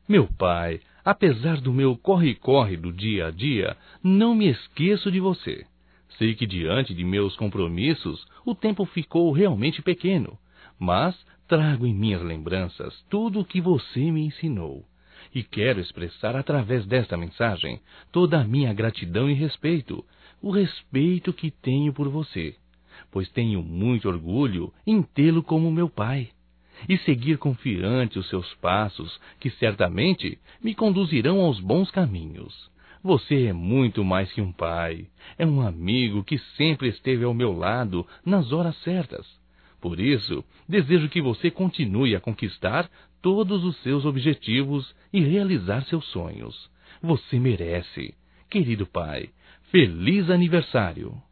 Meu pai, apesar do meu corre-corre do dia a dia, não me esqueço de você. Sei que diante de meus compromissos, o tempo ficou realmente pequeno, mas trago em minhas lembranças tudo o que você me ensinou. E quero expressar através desta mensagem toda a minha gratidão e respeito, o respeito que tenho por você, pois tenho muito orgulho em tê-lo como meu pai, e seguir confiante os seus passos, que certamente me conduzirão aos bons caminhos. Você é muito mais que um pai, é um amigo que sempre esteve ao meu lado nas horas certas. Por isso, desejo que você continue a conquistar todos os seus objetivos e realizar seus sonhos. Você merece. Querido pai, feliz aniversário!